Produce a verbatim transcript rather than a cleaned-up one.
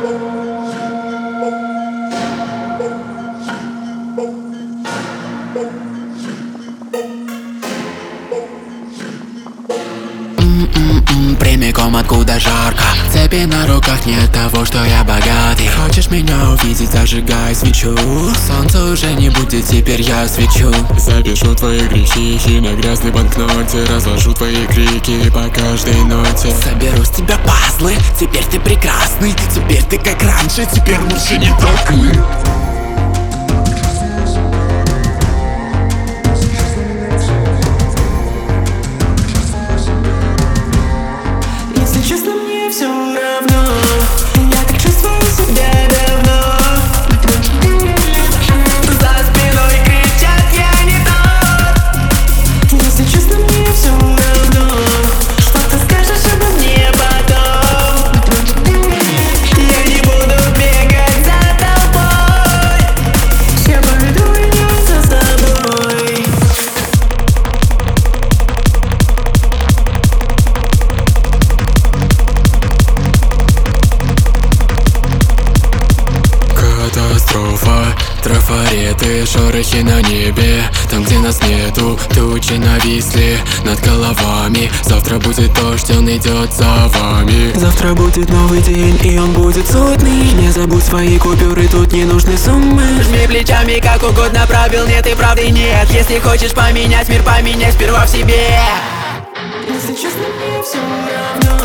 М-м-м, прямиком откуда жарко. Цепи на руках, нет того, что я богатый. Хочешь меня увидеть, зажигай свечу. Солнце уже не будет, теперь я свечу. Запишу твои грехи на грязной банкноте. Разложу твои крики по каждой ноте. Соберу с тебя пазлы, теперь ты прекрасный. Теперь ты как раньше, теперь лучше не такой. Если честно, мне все равно. Я так чувствую себя давно. За спиной кричат, я не тот. Если честно, мне все равно, что ты скажешь обо мне потом. Я не буду бегать за тобой. Я поведу ее за собой. Катастрофа, трафареты, шорохи на небе. Там, где нас нету, тучи нависли над головами. Завтра будет дождь, он идет за вами. Завтра будет новый день, и он будет судный. Не забудь свои купюры, тут не нужны суммы. Жми плечами, как угодно, правил нет и правды нет. Если хочешь поменять мир, поменяй сперва в себе. Если честно, мне все равно.